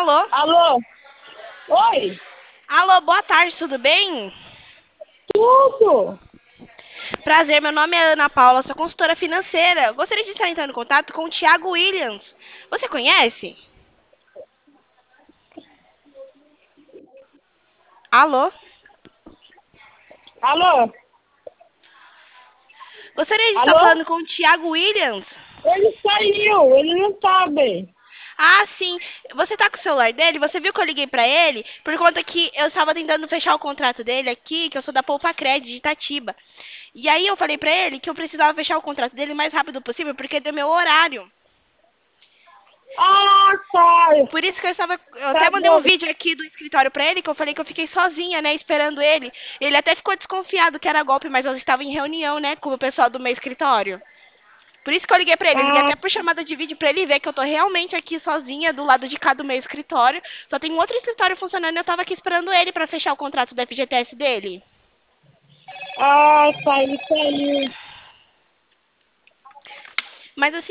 Alô? Alô? Oi? Alô, boa tarde, tudo bem? Tudo? Prazer, meu nome é Ana Paula, sou consultora financeira. Gostaria de estar entrando em contato com o Thiago Williams. Você conhece? Alô? Alô? Gostaria de estar Alô? falando com o Thiago Williams. Ele saiu, ele não sabe. Ah, sim. Você tá com o celular dele? Você viu que eu liguei pra ele? Por conta que eu estava tentando fechar o contrato dele aqui, que eu sou da Poupa Cred de Itatiba. E aí eu falei pra ele que eu precisava fechar o contrato dele o mais rápido possível, porque deu meu horário. Ah, tá. Por isso que eu Tá até mandei um bom. vídeo aqui do escritório pra ele, que eu falei que eu fiquei sozinha, né, esperando ele. Ele até ficou desconfiado que era golpe, mas eu estava em reunião, né, com o pessoal do meu escritório. Por isso que eu liguei pra ele. Liguei Ah, até por chamada de vídeo pra ele ver que eu tô realmente aqui sozinha do lado de cá do meu escritório. Só tem um outro escritório funcionando e eu tava aqui esperando ele pra fechar o contrato do FGTS dele. tá, ele saiu. Mas assim,